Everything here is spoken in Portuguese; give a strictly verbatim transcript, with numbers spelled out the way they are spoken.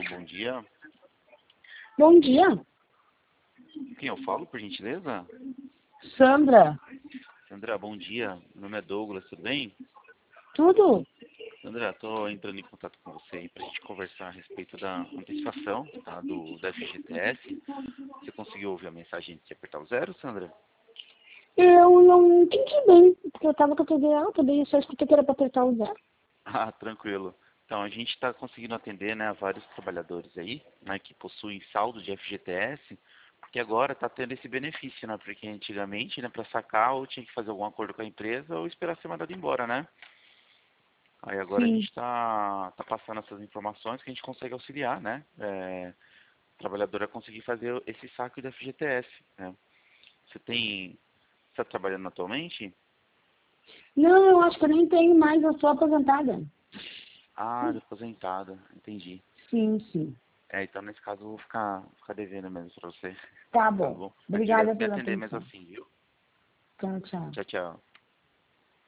bom dia. Bom dia, Quem eu falo, por gentileza? Sandra. Sandra, bom dia. Meu nome é Douglas, tudo bem? Tudo? Sandra, estou entrando em contato com você aí para a gente conversar a respeito da antecipação, tá, do, da F G T S. Você conseguiu ouvir a mensagem de apertar o zero, Sandra? Eu não entendi bem, porque eu tava com a T V alta, daí eu só escutei que era pra apertar o zero. Ah, tranquilo. Então, a gente está conseguindo atender, né, a vários trabalhadores aí, né, que possuem saldo de F G T S, porque agora está tendo esse benefício, né, porque antigamente, né, para sacar, ou tinha que fazer algum acordo com a empresa, ou esperar ser mandado embora, né? Aí agora a gente Sim. está tá passando essas informações que a gente consegue auxiliar, né, é, o trabalhador a conseguir fazer esse saque do F G T S, né? Você tem, está trabalhando atualmente? Não, eu acho que eu nem tenho mais, eu sou aposentada. Ah, de aposentada, entendi. Sim, sim. É, então nesse caso eu vou ficar, ficar devendo mesmo pra você. Tá Tá bom. bom? Mas Obrigada obrigado por me pela atender mesmo atenção. assim, viu? Tchau, tchau. Tchau, tchau.